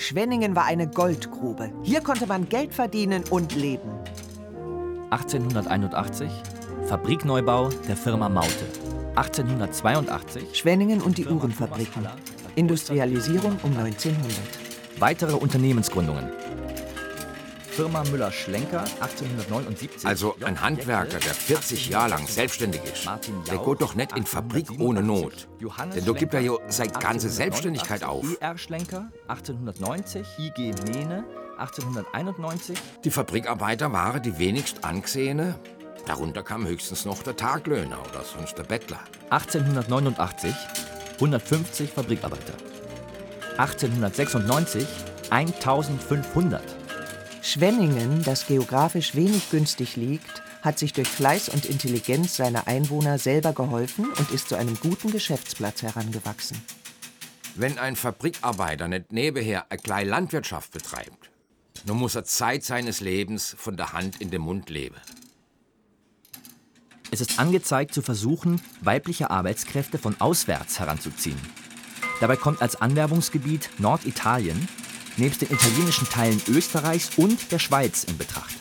Schwenningen war eine Goldgrube. Hier konnte man Geld verdienen und leben. 1881 Fabrikneubau der Firma Maute. 1882 Schwenningen und die Uhrenfabriken. Industrialisierung um 1900. weitere Unternehmensgründungen. Firma Müller-Schlenker 1879. Also ein Handwerker, der 40 Jahre lang selbstständig ist, der geht doch nicht in Fabrik ohne Not. Denn da gibt er ja seine ganze Selbstständigkeit auf. I.R. Schlenker 1890, I.G. Mehne 1891. Die Fabrikarbeiter waren die wenigst angesehene. Darunter kam höchstens noch der Taglöhner oder sonst der Bettler. 1889 150 Fabrikarbeiter. 1896 1500. Schwenningen, das geografisch wenig günstig liegt, hat sich durch Fleiß und Intelligenz seiner Einwohner selber geholfen und ist zu einem guten Geschäftsplatz herangewachsen. Wenn ein Fabrikarbeiter nicht nebenher eine kleine Landwirtschaft betreibt, dann muss er Zeit seines Lebens von der Hand in den Mund leben. Es ist angezeigt, zu versuchen, weibliche Arbeitskräfte von auswärts heranzuziehen. Dabei kommt als Anwerbungsgebiet Norditalien nebst den italienischen Teilen Österreichs und der Schweiz in Betracht.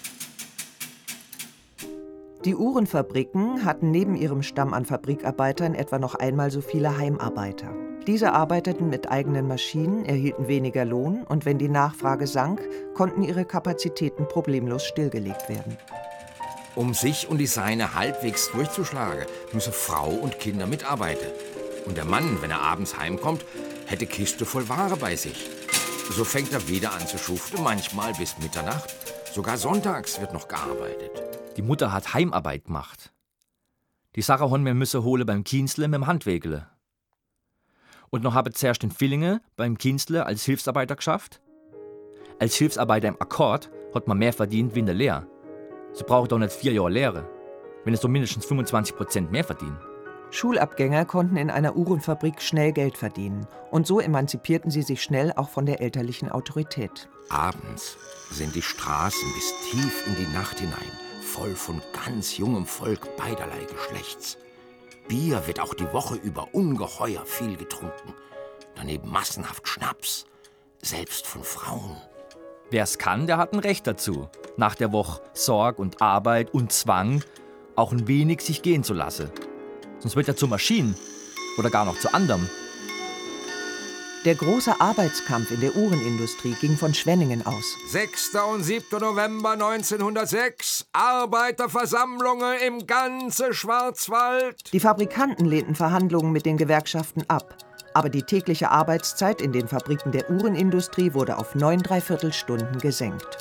Die Uhrenfabriken hatten neben ihrem Stamm an Fabrikarbeitern etwa noch einmal so viele Heimarbeiter. Diese arbeiteten mit eigenen Maschinen, erhielten weniger Lohn und wenn die Nachfrage sank, konnten ihre Kapazitäten problemlos stillgelegt werden. Um sich und die Seine halbwegs durchzuschlagen, müssen Frau und Kinder mitarbeiten. Und der Mann, wenn er abends heimkommt, hätte Kiste voll Ware bei sich. So fängt er wieder an zu schuften, manchmal bis Mitternacht. Sogar sonntags wird noch gearbeitet. Die Mutter hat Heimarbeit gemacht. Die Sache hon mir müsse hole beim Kienzle mit dem Handwägele. Und noch habe zuerst den Villinge beim Kienzle als Hilfsarbeiter geschafft. Als Hilfsarbeiter im Akkord hat man mehr verdient wie in der Lehre. Sie brauchen doch nicht 4 Jahre Lehre, wenn es doch mindestens 25% mehr verdienen. Schulabgänger konnten in einer Uhrenfabrik schnell Geld verdienen. Und so emanzipierten sie sich schnell auch von der elterlichen Autorität. Abends sind die Straßen bis tief in die Nacht hinein voll von ganz jungem Volk beiderlei Geschlechts. Bier wird auch die Woche über ungeheuer viel getrunken. Daneben massenhaft Schnaps, selbst von Frauen. Wer es kann, der hat ein Recht dazu. Nach der Woche Sorg und Arbeit und Zwang auch ein wenig sich gehen zu lassen. Sonst wird er zu Maschinen oder gar noch zu anderem. Der große Arbeitskampf in der Uhrenindustrie ging von Schwenningen aus. 6. und 7. November 1906, Arbeiterversammlungen im ganzen Schwarzwald. Die Fabrikanten lehnten Verhandlungen mit den Gewerkschaften ab. Aber die tägliche Arbeitszeit in den Fabriken der Uhrenindustrie wurde auf 9¾ Stunden gesenkt.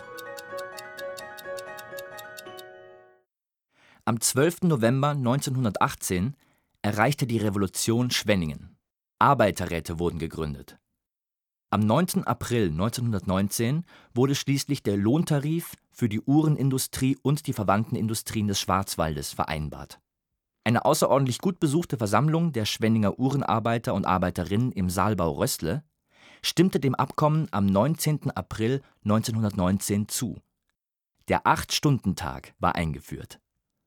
Am 12. November 1918 erreichte die Revolution Schwenningen. Arbeiterräte wurden gegründet. Am 9. April 1919 wurde schließlich der Lohntarif für die Uhrenindustrie und die verwandten Industrien des Schwarzwaldes vereinbart. Eine außerordentlich gut besuchte Versammlung der Schwenninger Uhrenarbeiter und Arbeiterinnen im Saalbau Rößle stimmte dem Abkommen am 19. April 1919 zu. Der 8-Stunden-Tag war eingeführt.